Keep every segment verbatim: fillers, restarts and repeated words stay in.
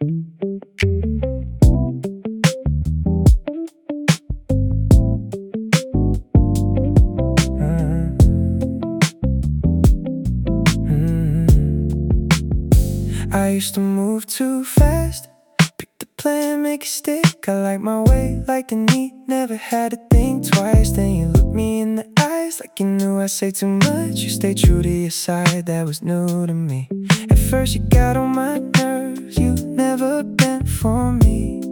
I used to move too fast, pick the plan, make it stick. I like my way, like the neat, never had to think twice. Then you look me in the eyes like you knew I'd say too much. You stay true to your side, that was new to me. At first you got on my nerves, you never been for me.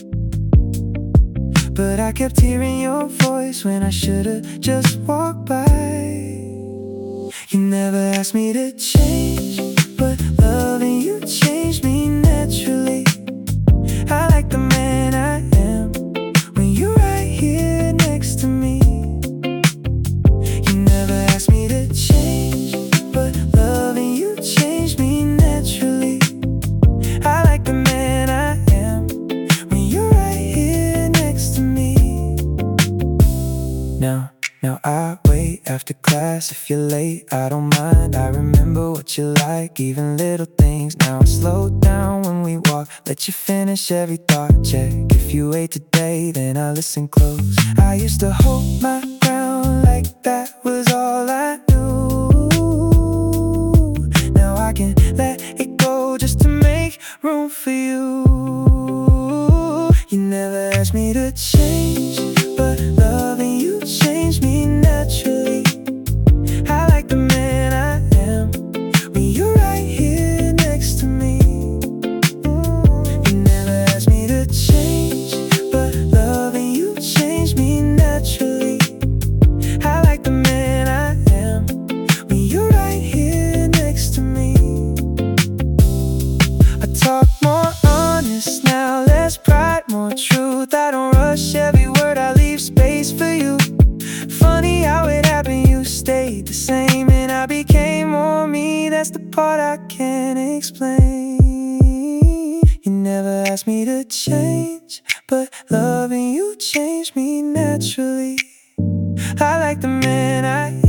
But I kept hearing your voice when I should've just walked by. You never asked me to change, but loving you changed me naturally. I like the man I am when you're right here next to me. You never asked me to change, but loving you changed me naturally. I like the man I am when you're right here next to me. Now Now I wait after class if you're late, I don't mind. I remember what you like, even little things. Now I slow down when we walk, let you finish every thought. Check if you wait today, then I listen close. I used to hold my ground like that was all I knew. Now I can let it go just to make room for you. You never asked me to change, but loving you changed me naturally. I like the man I am when you're right here next to me. You never asked me to change, but loving you changed me naturally. I like the man I am when you're right here next to me. I talk more honest now, less pride, more truth. I don't rush every word, I leave space for you. Funny how it happened, you stayed the same and I became more me. That's the part I can't explain. You never asked me to change, but loving you changed me naturally. I like the man I